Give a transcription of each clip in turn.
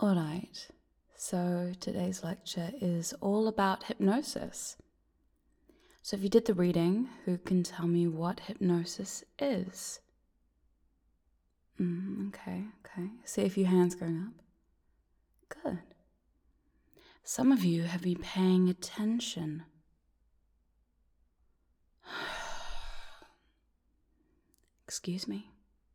Alright, so today's lecture is all about hypnosis. So if you did the reading, who can tell me what hypnosis is? Okay. See a few hands going up. Good. Some of you have been paying attention. Excuse me.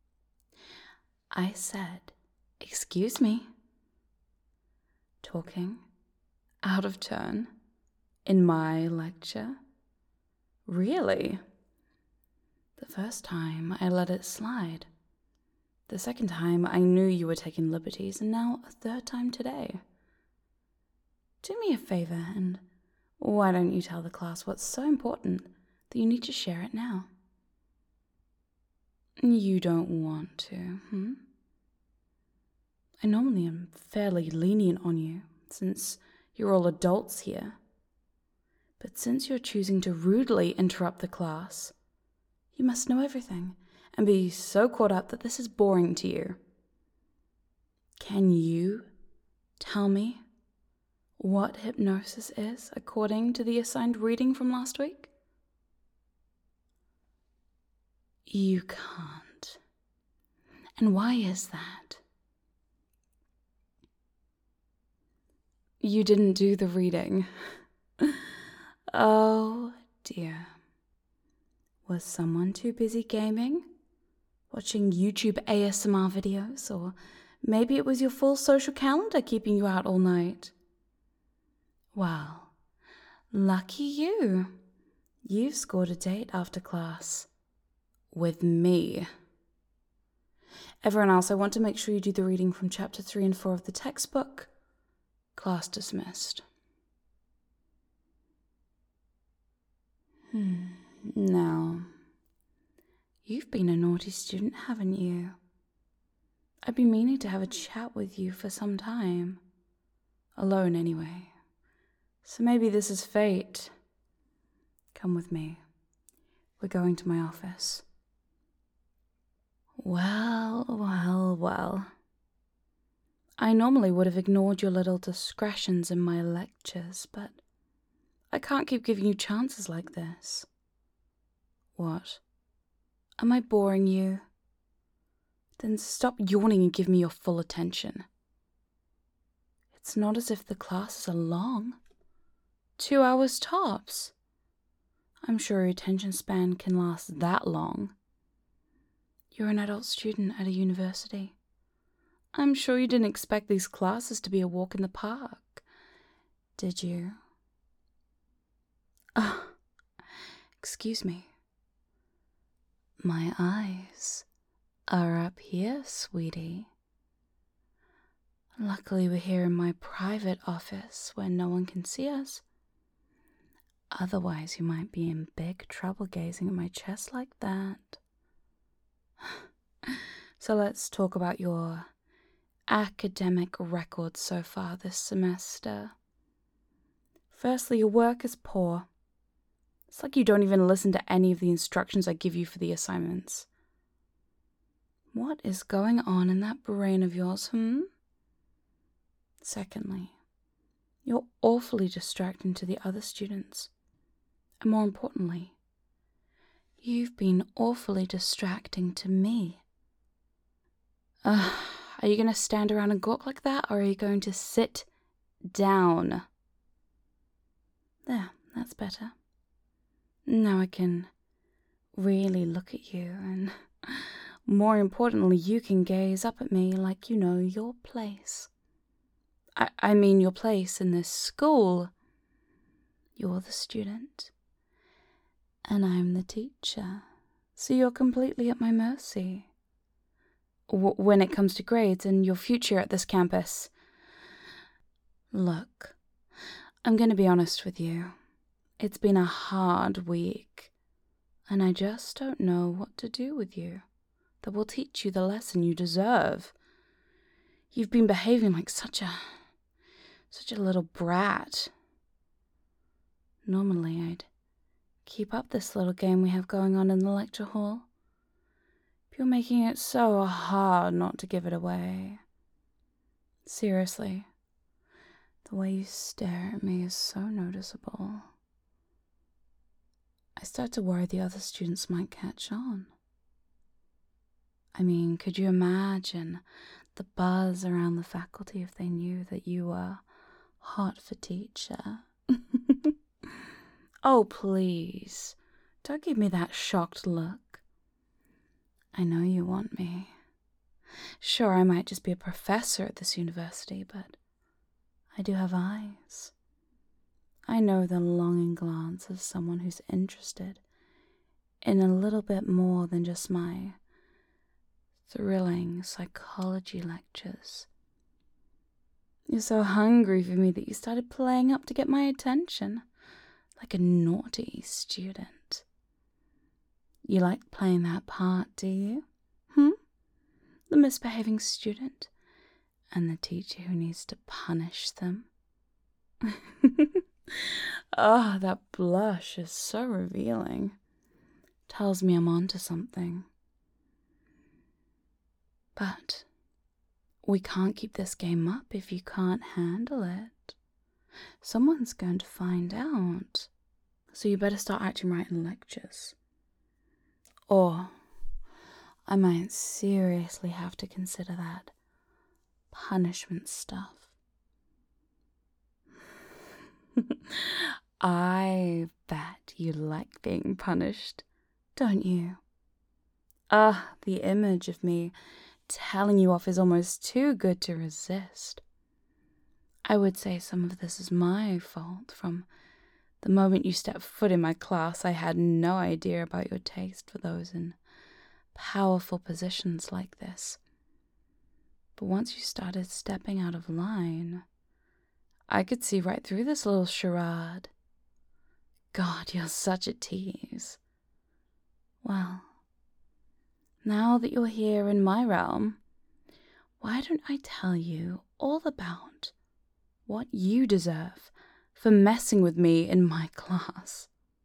I said, excuse me. Talking out of turn in my lecture? Really? The first time I let it slide. The second time I knew you were taking liberties, and now a third time today. Do me a favor, and why don't you tell the class what's so important that you need to share it now? You don't want to, I normally am fairly lenient on you, since you're all adults here. But since you're choosing to rudely interrupt the class, you must know everything and be so caught up that this is boring to you. Can you tell me what hypnosis is according to the assigned reading from last week? You can't. And why is that? You didn't do the reading. Oh dear. Was someone too busy gaming? Watching YouTube ASMR videos? Or maybe it was your full social calendar keeping you out all night? Well, lucky you. You've scored a date after class. With me. Everyone else, I want to make sure you do the reading from chapter 3 and 4 of the textbook. Class dismissed. Now, you've been a naughty student, haven't you? I've been meaning to have a chat with you for some time. Alone, anyway. So maybe this is fate. Come with me. We're going to my office. Well. I normally would have ignored your little discretions in my lectures, but I can't keep giving you chances like this. What? Am I boring you? Then stop yawning and give me your full attention. It's not as if the classes are long. 2 hours tops. I'm sure your attention span can last that long. You're an adult student at a university. I'm sure you didn't expect these classes to be a walk in the park, did you? Excuse me. My eyes are up here, sweetie. Luckily, we're here in my private office where no one can see us. Otherwise, you might be in big trouble gazing at my chest like that. So let's talk about your academic record so far this semester. Firstly, your work is poor. It's like you don't even listen to any of the instructions I give you for the assignments. What is going on in that brain of yours, Secondly, you're awfully distracting to the other students. And more importantly, you've been awfully distracting to me. Are you going to stand around and gawk like that, or are you going to sit down? There, that's better. Now I can really look at you, and more importantly, you can gaze up at me like you know your place. I mean your place in this school. You're the student, and I'm the teacher, so you're completely at my mercy. When it comes to grades and your future at this campus. Look, I'm going to be honest with you. It's been a hard week, and I just don't know what to do with you that will teach you the lesson you deserve. You've been behaving like such a little brat. Normally, I'd keep up this little game we have going on in the lecture hall. You're making it so hard not to give it away. Seriously, the way you stare at me is so noticeable. I start to worry the other students might catch on. I mean, could you imagine the buzz around the faculty if they knew that you were hot for teacher? Oh, please, don't give me that shocked look. I know you want me. Sure, I might just be a professor at this university, but I do have eyes. I know the longing glance of someone who's interested in a little bit more than just my thrilling psychology lectures. You're so hungry for me that you started playing up to get my attention, like a naughty student. You like playing that part, do you? The misbehaving student and the teacher who needs to punish them. Ah, that blush is so revealing. Tells me I'm onto something. But we can't keep this game up if you can't handle it. Someone's going to find out. So you better start acting right in lectures. Or I might seriously have to consider that punishment stuff. I bet you like being punished, don't you? The image of me telling you off is almost too good to resist. I would say some of this is my fault. From the moment you stepped foot in my class, I had no idea about your taste for those in powerful positions like this. But once you started stepping out of line, I could see right through this little charade. God, you're such a tease. Well, now that you're here in my realm, why don't I tell you all about what you deserve for messing with me in my class?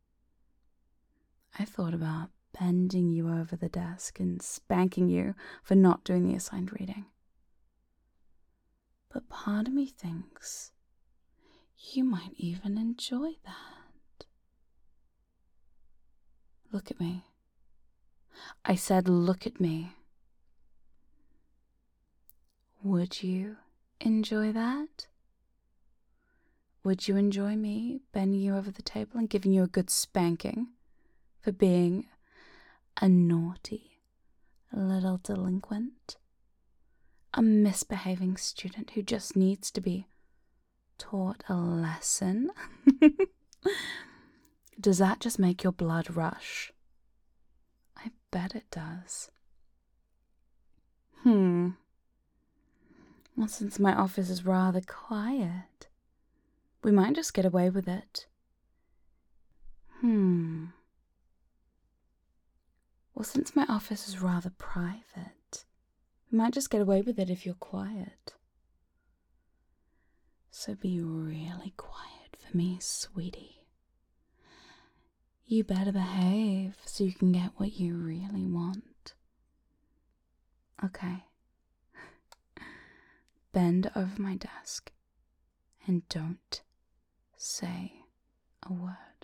I thought about bending you over the desk and spanking you for not doing the assigned reading. But part of me thinks you might even enjoy that. Look at me. I said look at me. Would you enjoy that? Would you enjoy me bending you over the table and giving you a good spanking for being a naughty little delinquent? A misbehaving student who just needs to be taught a lesson? Does that just make your blood rush? I bet it does. Well, since my office is rather quiet, we might just get away with it. Well, since my office is rather private, we might just get away with it if you're quiet. So be really quiet for me, sweetie. You better behave so you can get what you really want. Okay. Bend over my desk and don't say a word.